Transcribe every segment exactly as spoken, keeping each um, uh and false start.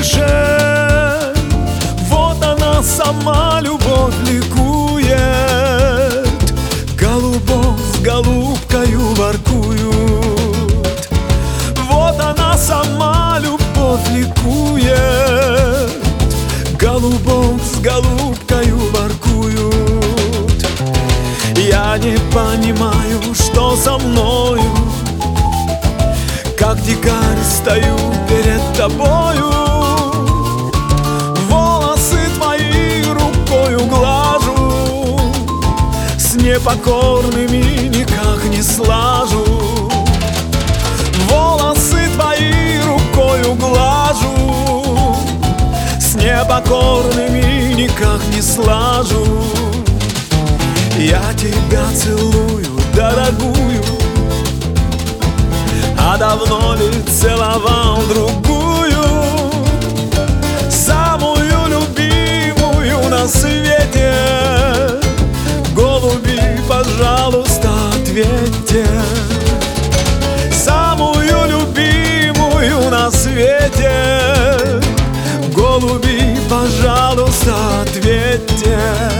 крыше. Вот она сама, любовь, ликует. Голубок с голубкою воркуют. Вот она сама, любовь, ликует. Голубок с голубкою воркуют. Я не понимаю, что со мною, как дикарь стою перед тобою. Волосы твои рукою глажу, с непокорными никак не слажу. Волосы твои рукою глажу, с непокорными никак не слажу. Я тебя целую, дорогую, а давно ли целовал другую, самую любимую на свете? Голуби, пожалуйста, ответьте. Самую любимую на свете. Голуби, пожалуйста, ответьте.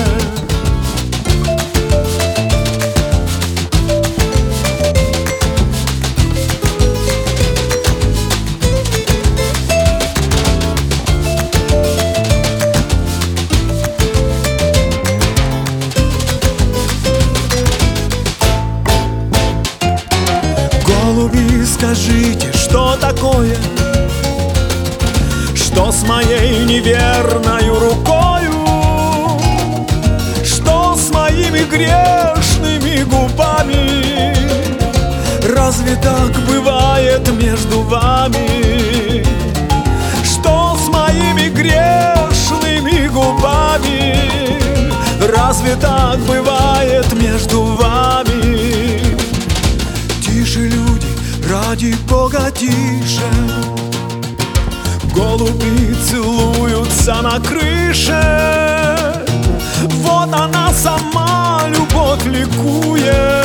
Голуби, скажите, что такое, что с моей неверною рукою, что с моими грешными губами? Разве так бывает между вами? Что с моими грешными губами? Разве так бывает между вами? Тише, люди, ради Бога, тише. Голуби целуются на крыше. Вот она сама, любовь, ликует.